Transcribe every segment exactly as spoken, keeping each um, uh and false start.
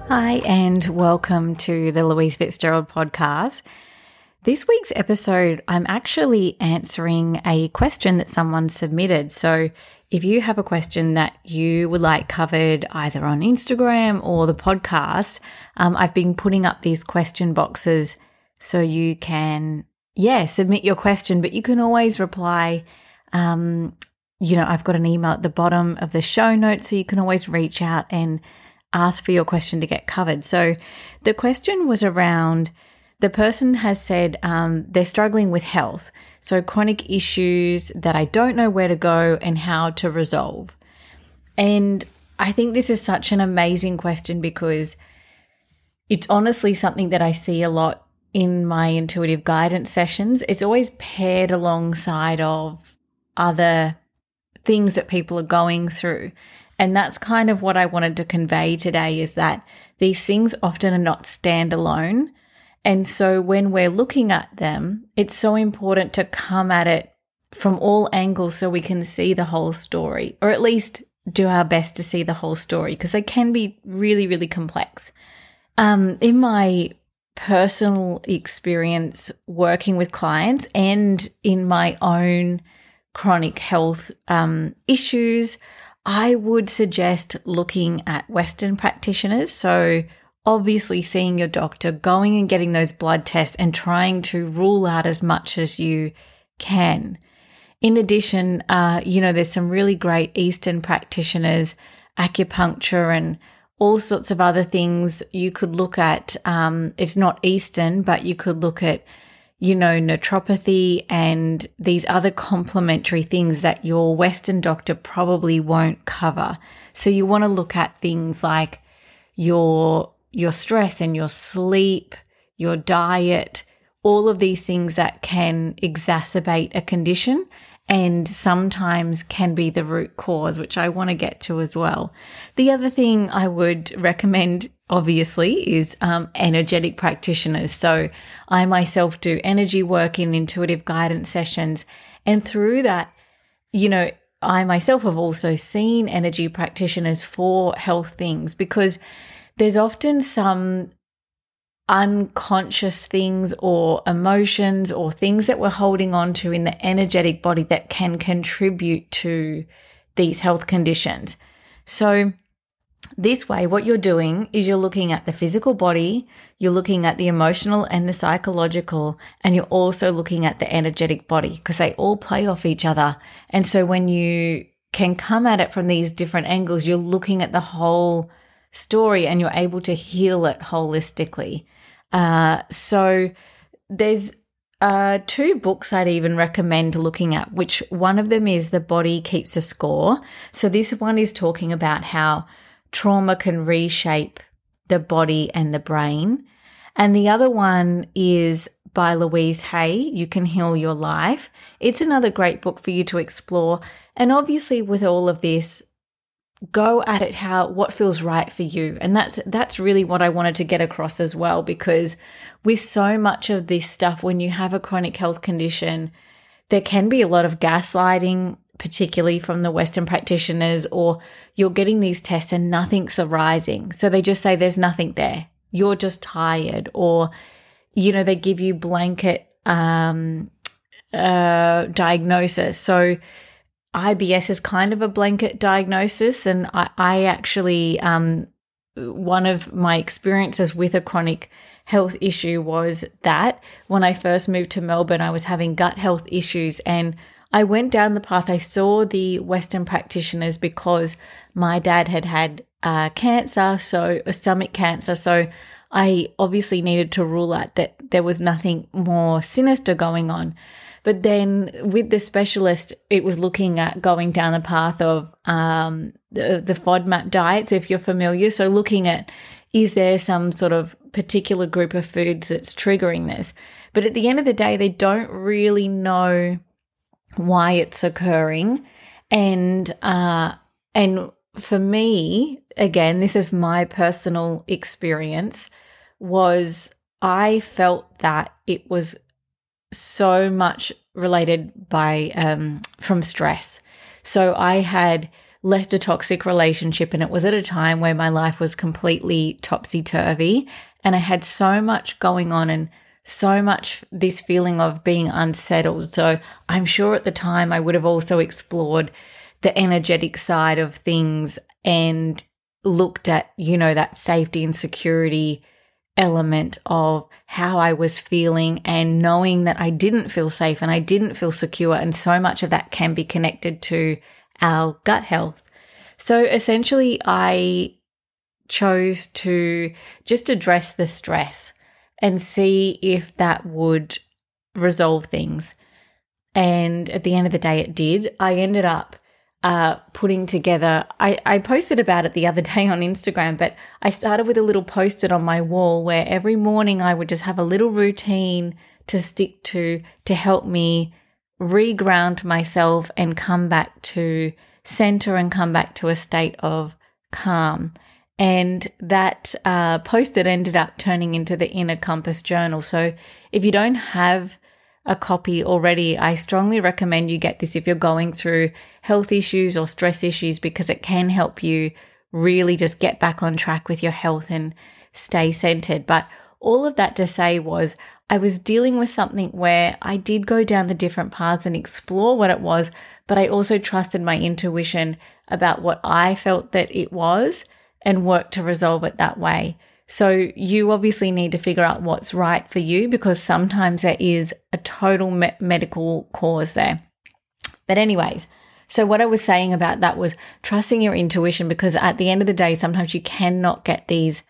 Hi, and welcome to the Louise Fitzgerald podcast. This week's episode, I'm actually answering a question that someone submitted. So if you have a question that you would like covered either on Instagram or the podcast, um, I've been putting up these question boxes so you can, yeah, submit your question, but you can always reply. Um, you know, I've got an email at the bottom of the show notes, so you can always reach out and ask for your question to get covered. So the question was around, the person has said um, they're struggling with health, so chronic issues that I don't know where to go and how to resolve. And I think this is such an amazing question because it's honestly something that I see a lot in my intuitive guidance sessions. It's always paired alongside of other things that people are going through. And that's kind of what I wanted to convey today, is that these things often are not standalone. And so when we're looking at them, it's so important to come at it from all angles so we can see the whole story, or at least do our best to see the whole story, because they can be really, really complex. Um, in my personal experience working with clients and in my own chronic health um, issues, I would suggest looking at Western practitioners. So obviously seeing your doctor, going and getting those blood tests and trying to rule out as much as you can. In addition, uh, you know, there's some really great Eastern practitioners, acupuncture and all sorts of other things you could look at. Um, it's not Eastern, but you could look at, you know, naturopathy and these other complementary things that your Western doctor probably won't cover. So you want to look at things like your your stress and your sleep, your diet, all of these things that can exacerbate a condition and sometimes can be the root cause, which I want to get to as well. The other thing I would recommend, obviously, is um, energetic practitioners. So I myself do energy work in intuitive guidance sessions. And through that, you know, I myself have also seen energy practitioners for health things, because there's often some unconscious things or emotions or things that we're holding on to in the energetic body that can contribute to these health conditions. So this way, what you're doing is you're looking at the physical body, you're looking at the emotional and the psychological, and you're also looking at the energetic body, because they all play off each other. And so when you can come at it from these different angles, you're looking at the whole story and you're able to heal it holistically. Uh, so there's uh, two books I'd even recommend looking at, which one of them is The Body Keeps a Score. So this one is talking about how trauma can reshape the body and the brain. And the other one is by Louise Hay, You Can Heal Your Life. It's another great book for you to explore. And obviously with all of this, go at it how what feels right for you. And that's that's really what I wanted to get across as well, because with so much of this stuff, when you have a chronic health condition, there can be a lot of gaslighting, particularly from the Western practitioners, or you're getting these tests and nothing's arising. So they just say there's nothing there. You're just tired, or, you know, they give you blanket um, uh, diagnosis. So I B S is kind of a blanket diagnosis, and I, I actually, um, one of my experiences with a chronic health issue was that when I first moved to Melbourne, I was having gut health issues, and I went down the path. I saw the Western practitioners because my dad had had uh, cancer, so a stomach cancer, so I obviously needed to rule out that there was nothing more sinister going on. But then with the specialist, it was looking at going down the path of um, the, the FODMAP diets, if you're familiar. So looking at, is there some sort of particular group of foods that's triggering this? But at the end of the day, they don't really know why it's occurring. And uh, and for me, again, this is my personal experience, was I felt that it was so much related by um, from stress. So I had left a toxic relationship, and it was at a time where my life was completely topsy-turvy and I had so much going on and so much this feeling of being unsettled. So I'm sure at the time I would have also explored the energetic side of things and looked at, you know, that safety and security element of how I was feeling and knowing that I didn't feel safe and I didn't feel secure. And so much of that can be connected to our gut health. So essentially, I chose to just address the stress and see if that would resolve things. And at the end of the day, it did. I ended up uh, putting together, I, I posted about it the other day on Instagram, but I started with a little post-it on my wall where every morning I would just have a little routine to stick to, to help me reground myself and come back to center and come back to a state of calm. And that uh, post-it ended up turning into the Inner Compass Journal. So if you don't have a copy already, I strongly recommend you get this if you're going through health issues or stress issues, because it can help you really just get back on track with your health and stay centered. But all of that to say was I was dealing with something where I did go down the different paths and explore what it was, but I also trusted my intuition about what I felt that it was and work to resolve it that way. So you obviously need to figure out what's right for you, because sometimes there is a total me- medical cause there. But anyways, so what I was saying about that was trusting your intuition, because at the end of the day, sometimes you cannot get these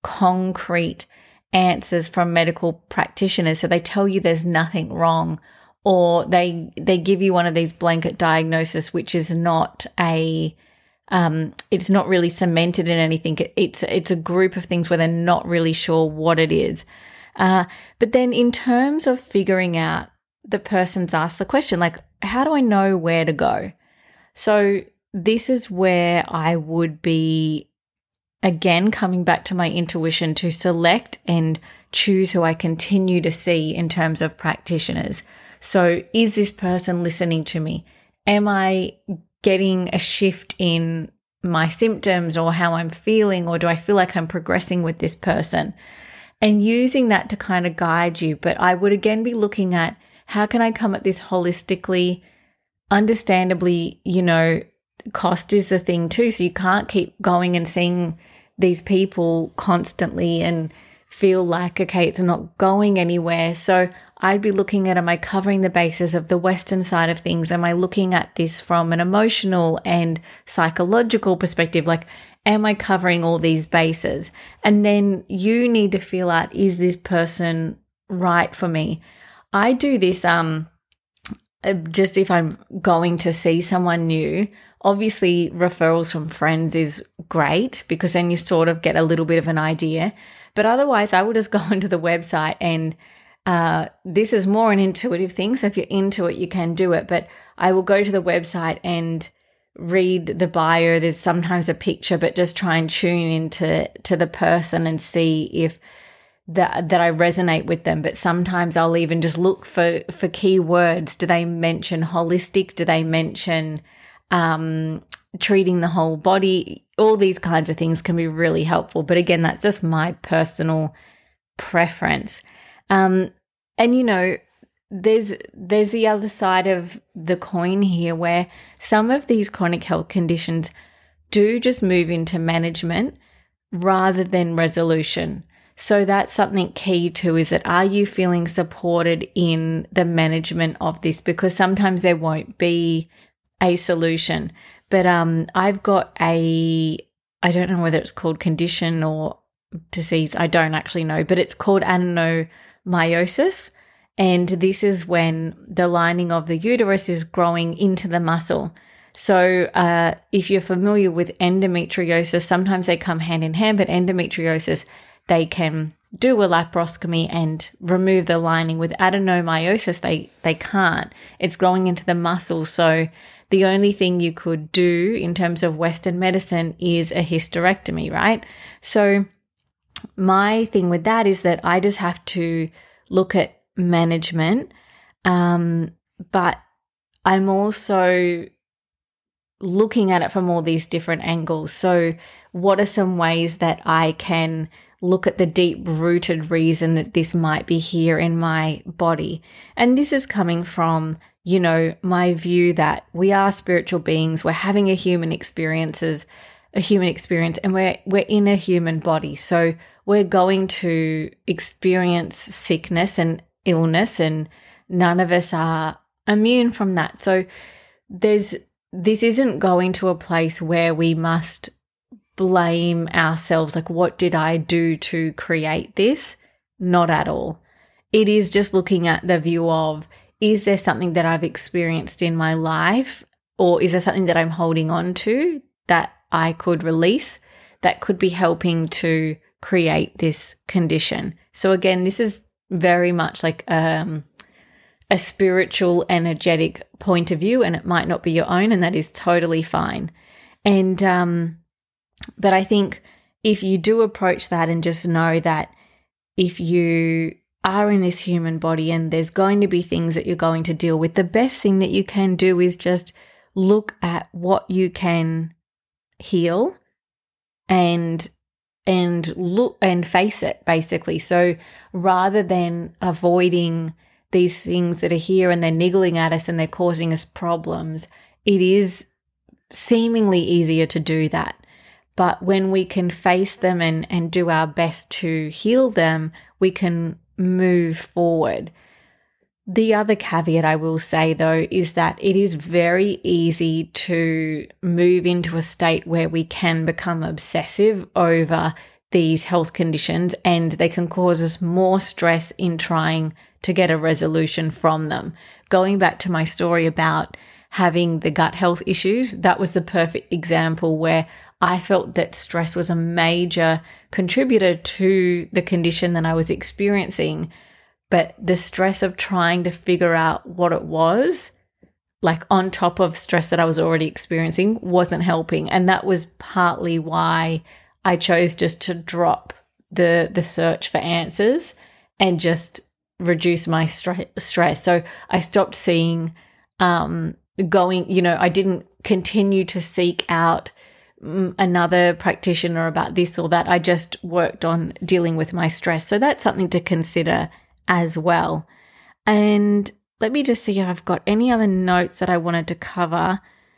concrete answers from medical practitioners. So they tell you there's nothing wrong, or they they give you one of these blanket diagnoses, which is not a Um, it's not really cemented in anything. It's it's a group of things where they're not really sure what it is. Uh, but then in terms of figuring out, the person's asked the question, like, how do I know where to go? So this is where I would be, again, coming back to my intuition to select and choose who I continue to see in terms of practitioners. So is this person listening to me? Am I getting a shift in my symptoms or how I'm feeling, or do I feel like I'm progressing with this person? And using that to kind of guide you. But I would again be looking at, how can I come at this holistically? Understandably, you know, cost is a thing too. So you can't keep going and seeing these people constantly and feel like, okay, it's not going anywhere. So I'd be looking at, am I covering the bases of the Western side of things? Am I looking at this from an emotional and psychological perspective? Like, am I covering all these bases? And then you need to feel out, is this person right for me? I do this um just if I'm going to see someone new. Obviously, referrals from friends is great, because then you sort of get a little bit of an idea. But otherwise, I will just go into the website, and uh, this is more an intuitive thing. So if you're into it, you can do it. But I will go to the website and read the bio. There's sometimes a picture, but just try and tune into to the person and see if that that I resonate with them. But sometimes I'll even just look for for key words. Do they mention holistic? Do they mention um, treating the whole body? All these kinds of things can be really helpful. But again, that's just my personal preference. Um, and you know, there's there's the other side of the coin here, where some of these chronic health conditions do just move into management rather than resolution. So that's something key too, is that, are you feeling supported in the management of this? Because sometimes there won't be a solution. But um, I've got a, I don't know whether it's called condition or disease, I don't actually know, but it's called adenomyosis. And this is when the lining of the uterus is growing into the muscle. So uh, if you're familiar with endometriosis, sometimes they come hand in hand, but endometriosis, they can do a laparoscopy and remove the lining. With adenomyosis, they, they can't. It's growing into the muscle. So the only thing you could do in terms of Western medicine is a hysterectomy, right? So my thing with that is that I just have to look at management, um, but I'm also looking at it from all these different angles. So what are some ways that I can look at the deep-rooted reason that this might be here in my body? And this is coming from, you know, my view that we are spiritual beings. We're having a human experiences, a human experience, and we're we're in a human body. So we're going to experience sickness and illness, and none of us are immune from that. So there's this isn't going to a place where we must blame ourselves, like, what did I do to create this? Not at all. It is just looking at the view of, is there something that I've experienced in my life, or is there something that I'm holding on to that I could release that could be helping to create this condition? So again, this is very much like um, a spiritual, energetic point of view, and it might not be your own, and that is totally fine. And um, but I think if you do approach that and just know that if you are in this human body and there's going to be things that you're going to deal with, the best thing that you can do is just look at what you can heal and and look and face it, basically. So rather than avoiding these things that are here and they're niggling at us and they're causing us problems, it is seemingly easier to do that. But when we can face them and, and do our best to heal them, we can move forward. The other caveat I will say, though, is that it is very easy to move into a state where we can become obsessive over these health conditions, and they can cause us more stress in trying to get a resolution from them. Going back to my story about having the gut health issues, that was the perfect example where I felt that stress was a major contributor to the condition that I was experiencing. But the stress of trying to figure out what it was, like on top of stress that I was already experiencing, wasn't helping. And that was partly why I chose just to drop the the search for answers and just reduce my stre- stress. So I stopped seeing um, going, you know, I didn't continue to seek out mm, another practitioner about this or that. I just worked on dealing with my stress. So that's something to consider as well. And let me just see if I've got any other notes that I wanted to cover.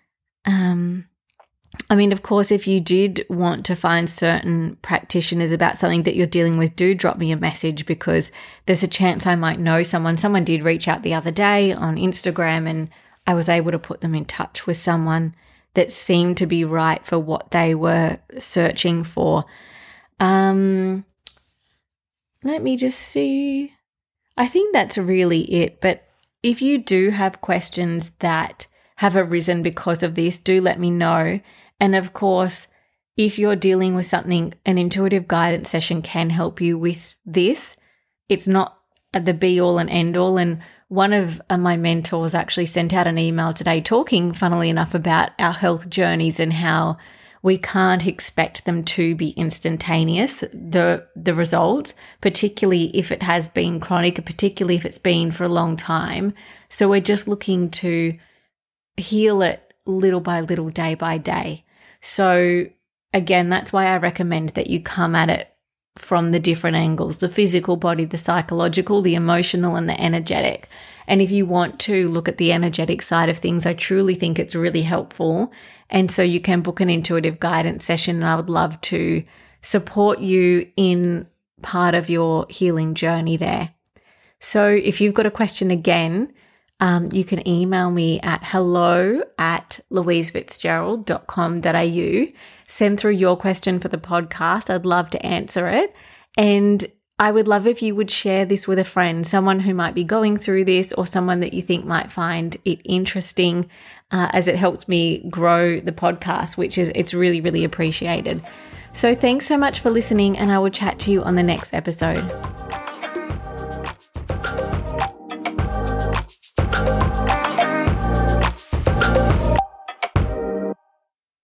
Um, I mean, of course, if you did want to find certain practitioners about something that you're dealing with, do drop me a message, because there's a chance I might know someone. Someone did reach out the other day on Instagram, and I was able to put them in touch with someone that seemed to be right for what they were searching for. Um, let me just see. I think that's really it. But if you do have questions that have arisen because of this, do let me know. And of course, if you're dealing with something, an intuitive guidance session can help you with this. It's not the be all and end all. And one of my mentors actually sent out an email today talking, funnily enough, about our health journeys and how we can't expect them to be instantaneous, the the results, particularly if it has been chronic, particularly if it's been for a long time. So we're just looking to heal it little by little, day by day. So again, that's why I recommend that you come at it from the different angles, the physical body, the psychological, the emotional, and the energetic. And if you want to look at the energetic side of things, I truly think it's really helpful. And so you can book an intuitive guidance session, and I would love to support you in part of your healing journey there. So if you've got a question again, um, you can email me at hello at louise fitzgerald dot com dot a u. Send through your question for the podcast. I'd love to answer it. And I would love if you would share this with a friend, someone who might be going through this, or someone that you think might find it interesting, uh, as it helps me grow the podcast, which is, it's really, really appreciated. So thanks so much for listening, and I will chat to you on the next episode.